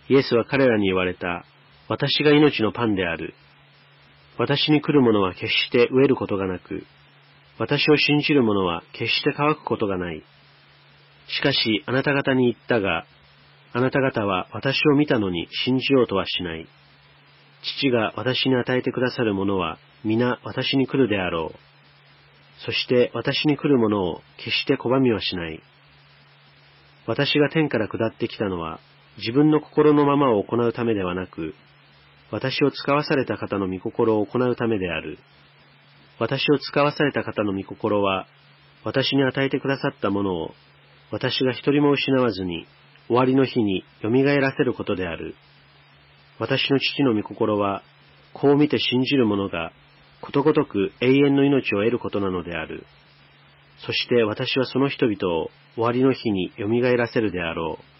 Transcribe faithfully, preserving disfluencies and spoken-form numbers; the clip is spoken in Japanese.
イエスは彼らに言われた。私が命のパンである。私に来る者は決して飢えることがなく、私を信じる者は決して乾くことがない。しかしあなた方に言ったが、あなた方は私を見たのに信じようとはしない。父が私に与えてくださる者は皆私に来るであろう。そして私に来る者を決して拒みはしない。私が天から下ってきたのは自分の心のままを行うためではなく、私を使わされた方の御心を行うためである。私を使わされた方の御心は、私に与えてくださったものを、私が一人も失わずに、終わりの日によみがえらせることである。私の父の御心は、こう見て信じる者が、ことごとく永遠の命を得ることなのである。そして私はその人々を終わりの日によみがえらせるであろう。